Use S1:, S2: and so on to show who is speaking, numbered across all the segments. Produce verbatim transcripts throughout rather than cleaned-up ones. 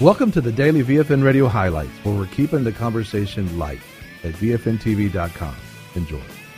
S1: Welcome to the Daily V F N Radio Highlights, where we're keeping the conversation light at V F N T V dot com. Enjoy.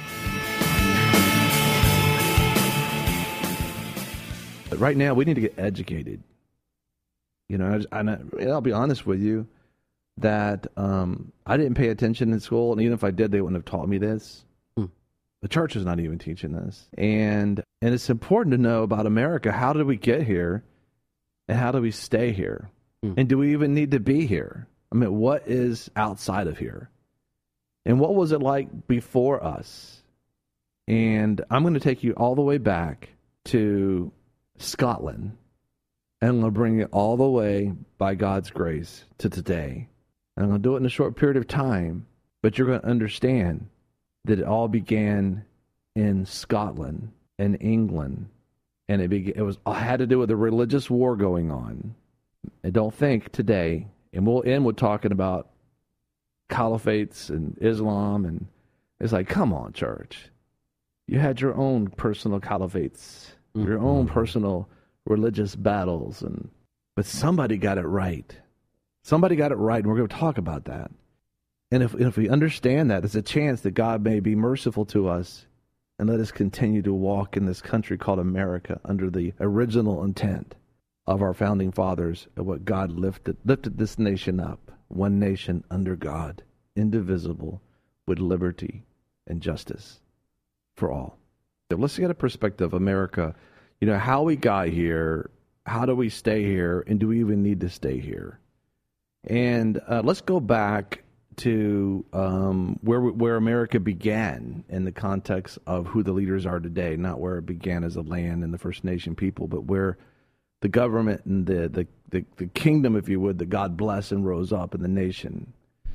S1: But right now, we need to get educated. You know, I, I, I'll be honest with you that um, I didn't pay attention in school, and even if I did, they wouldn't have taught me this. Hmm. The church is not even teaching this. And and it's important to know about America. How did we get here, and how do we stay here? And do we even need to be here? I mean, what is outside of here? And what was it like before us? And I'm going to take you all the way back to Scotland. And I'm going to bring it all the way, by God's grace, to today. And I'm going to do it in a short period of time. But you're going to understand that it all began in Scotland and England. And it, began, it was it had to do with a religious war going on. And don't think today, and we'll end with talking about caliphates and Islam, and it's like, come on, church. You had your own personal caliphates, mm-hmm. your own personal religious battles, and but somebody got it right. Somebody got it right, and we're going to talk about that. And if, if we understand that, there's a chance that God may be merciful to us and let us continue to walk in this country called America under the original intent of our founding fathers, of what God lifted lifted this nation up, one nation under God, indivisible, with liberty and justice for all. So let's get a perspective of America, you know, how we got here, how do we stay here, and do we even need to stay here? And uh, let's go back to um, where where America began in the context of who the leaders are today, not where it began as a land and the First Nation people, but where the government and the, the, the, the kingdom, if you would, that God blessed and rose up in the nation.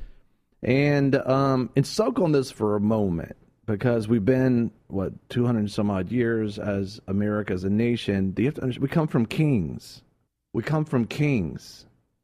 S1: And um, and soak on this for a moment, because we've been, what, two hundred and some odd years as America, as a nation. You have to understand, we come from kings. We come from kings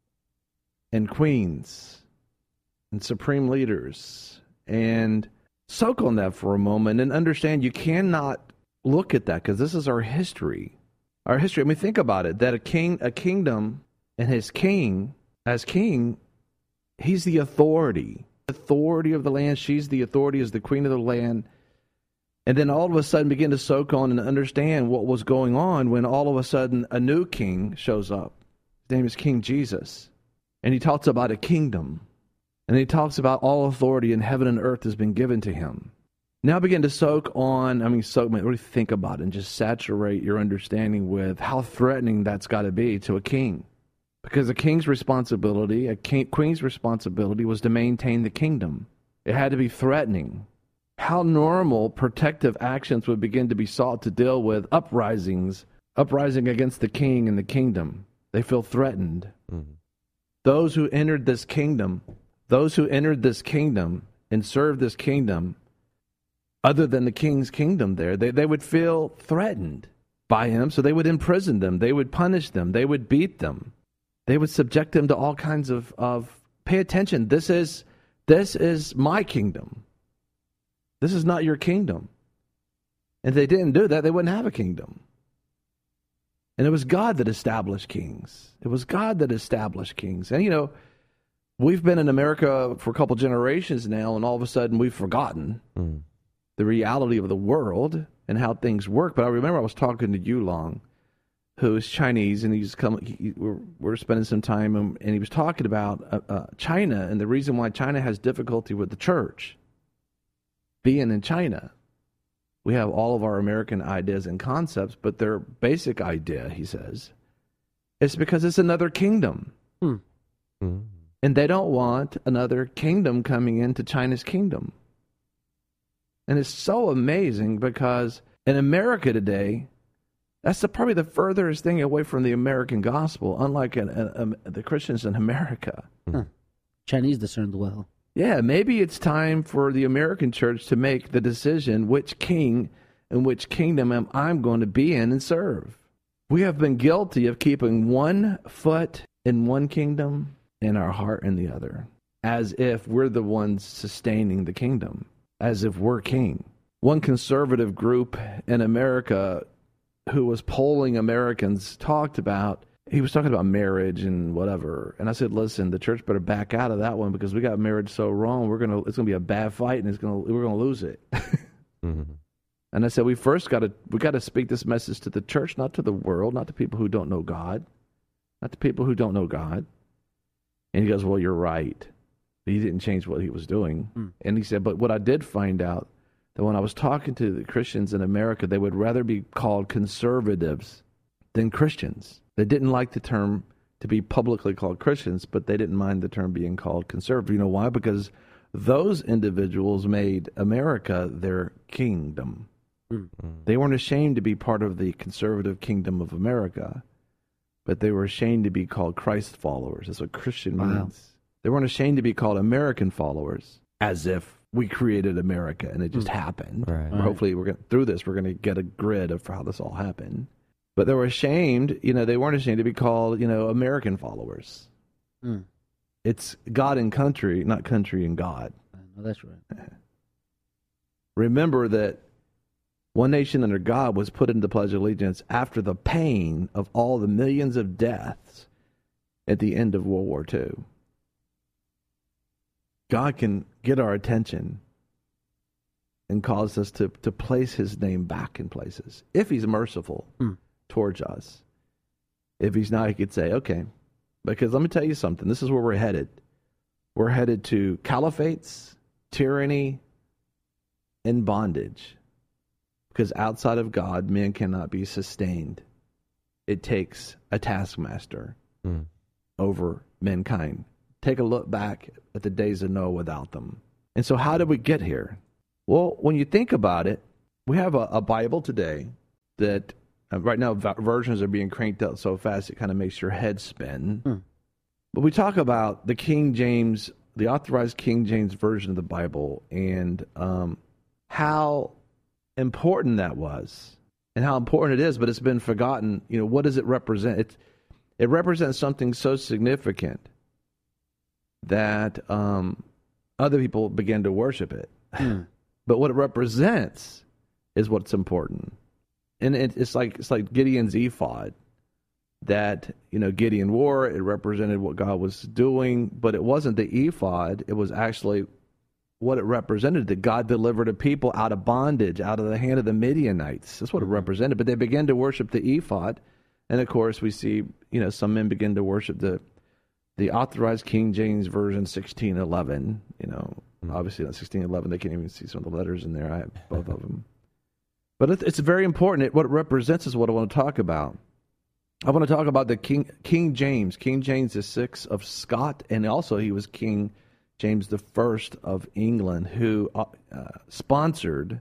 S1: and queens and supreme leaders. And soak on that for a moment and understand you cannot look at that, because this is our history. Our history, I mean, think about it, that a king, a kingdom, and his king, as king, he's the authority. Authority of the land, she's the authority as the queen of the land. And then all of a sudden begin to soak on and understand what was going on when all of a sudden a new king shows up. His name is King Jesus. And he talks about a kingdom. And he talks about all authority in heaven and earth has been given to him. Now begin to soak on, I mean, soak, really think about it and just saturate your understanding with how threatening that's got to be to a king. Because a king's responsibility, a king, queen's responsibility was to maintain the kingdom. It had to be threatening. How normal protective actions would begin to be sought to deal with uprisings, uprising against the king and the kingdom. They feel threatened. Mm-hmm. Those who entered this kingdom, those who entered this kingdom and served this kingdom, other than the king's kingdom there, they, they would feel threatened by him, so they would imprison them, they would punish them, they would beat them, they would subject them to all kinds of, of pay attention, this is, this is my kingdom. This is not your kingdom. And if they didn't do that, they wouldn't have a kingdom. And it was God that established kings. It was God that established kings. And, you know, we've been in America for a couple generations now, and all of a sudden we've forgotten mm. the reality of the world and how things work. But I remember I was talking to Yu Long, who is Chinese, and he's come. He, we're, we're spending some time, and, and he was talking about uh, uh, China and the reason why China has difficulty with the church being in China. We have all of our American ideas and concepts, but their basic idea, he says, is because it's another kingdom. Hmm. Mm-hmm. And they don't want another kingdom coming into China's kingdom. And it's so amazing because in America today, that's the, probably the furthest thing away from the American gospel, unlike in, in, in, the Christians in America.
S2: Huh. Chinese discerned well.
S1: Yeah, maybe it's time for the American church to make the decision which king and which kingdom am I going to be in and serve. We have been guilty of keeping one foot in one kingdom and our heart in the other, as if we're the ones sustaining the kingdom, as if we're king. One conservative group in America who was polling Americans talked about he was talking about marriage and whatever. And I said, listen, the church better back out of that one because we got marriage so wrong. We're gonna it's gonna be a bad fight, and it's gonna we're gonna lose it.
S3: Mm-hmm.
S1: And I said, we first got to we got to speak this message to the church, not to the world, not to people who don't know God, not to people who don't know God. And he goes, well, you're right. He didn't change what he was doing.
S2: Mm.
S1: And he said, but what I did find out, that when I was talking to the Christians in America, they would rather be called conservatives than Christians. They didn't like the term to be publicly called Christians, but they didn't mind the term being called conservative. You know why? Because those individuals made America their kingdom.
S2: Mm.
S1: They weren't ashamed to be part of the conservative kingdom of America, but they were ashamed to be called Christ followers. That's what Christian
S2: Wow.
S1: means. They weren't ashamed to be called American followers, as if we created America and it just
S2: Mm.
S1: happened.
S3: Right.
S2: Right.
S1: Hopefully, we're going through this. We're going to get a grid of how this all happened. But they were ashamed. You know, they weren't ashamed to be called, you know, American followers.
S2: Mm.
S1: It's God and country, not country and God.
S2: I know that's right.
S1: Remember that one nation under God was put into the Pledge of Allegiance after the pain of all the millions of deaths at the end of World War Two. God can get our attention and cause us to, to place his name back in places, if he's merciful
S2: Hmm.
S1: towards us. If he's not, he could say, okay, because let me tell you something. This is where we're headed. We're headed to caliphates, tyranny, and bondage. Because outside of God, men cannot be sustained. It takes a taskmaster
S3: Mm.
S1: over mankind. Take a look back at the days of Noah without them. And so how did we get here? Well, when you think about it, we have a, a Bible today that uh, right now v- versions are being cranked out so fast it kind of makes your head spin.
S2: Hmm.
S1: But we talk about the King James, the authorized King James version of the Bible, and um, how important that was and how important it is, but it's been forgotten. You know, what does it represent? It, it represents something so significant that um, other people began to worship it.
S2: Mm.
S1: But what it represents is what's important. And it, it's like it's like Gideon's ephod that, you know, Gideon wore. It represented what God was doing, but it wasn't the ephod. It was actually what it represented, that God delivered a people out of bondage, out of the hand of the Midianites. That's what it represented. But they began to worship the ephod. And, of course, we see, you know, some men begin to worship the the authorized King James Version sixteen eleven. You know, obviously not sixteen eleven. They can't even see some of the letters in there. I have both of them. But it, it's very important. It, what it represents is what I want to talk about. I want to talk about the King King James. King James the sixth of Scott, and also he was King James the first of England, who uh, uh, sponsored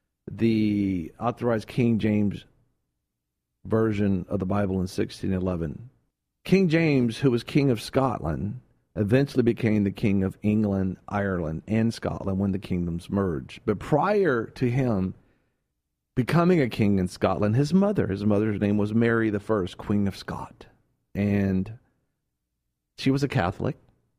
S1: the authorized King James version of the Bible in sixteen eleven. King James, who was King of Scotland, eventually became the King of England, Ireland, and Scotland when the kingdoms merged. But prior to him becoming a king in Scotland, his mother, his mother's name was Mary the First, Queen of Scott. And she was a Catholic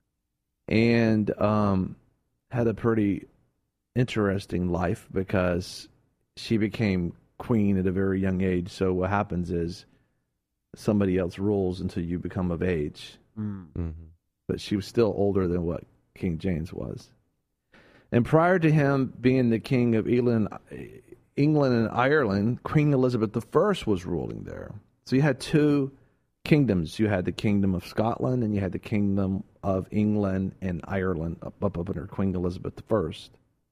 S1: and um, had a pretty interesting life because she became queen at a very young age. So what happens is somebody else rules until you become of age.
S2: Mm.
S3: Mm-hmm.
S1: But she was still older than what King James was. And prior to him being the king of England, England and Ireland, Queen Elizabeth the First was ruling there. So you had two kingdoms. You had the kingdom of Scotland and you had the kingdom of England and Ireland up, up, up under Queen Elizabeth the First.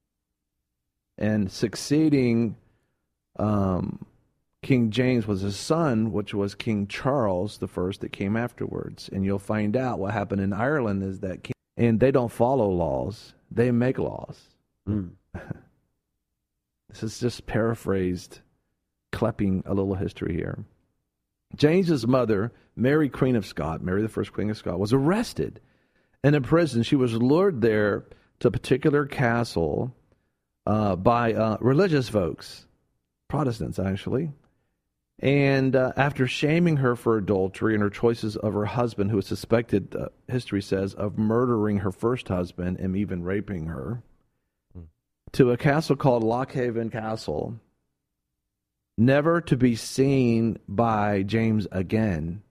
S1: And succeeding um, King James was his son, which was King Charles the First that came afterwards. And you'll find out what happened in Ireland is that king, and they don't follow laws, they make laws.
S2: Mm.
S1: This is just paraphrased, clipping a little history here. James's mother, Mary, Queen of Scott, Mary the First Queen of Scott, was arrested and in prison. She was lured there to a particular castle uh, by uh, religious folks, Protestants actually. And uh, after shaming her for adultery and her choices of her husband, who was suspected, uh, history says, of murdering her first husband and even raping her, hmm. to a castle called Lockhaven Castle, never to be seen by James again.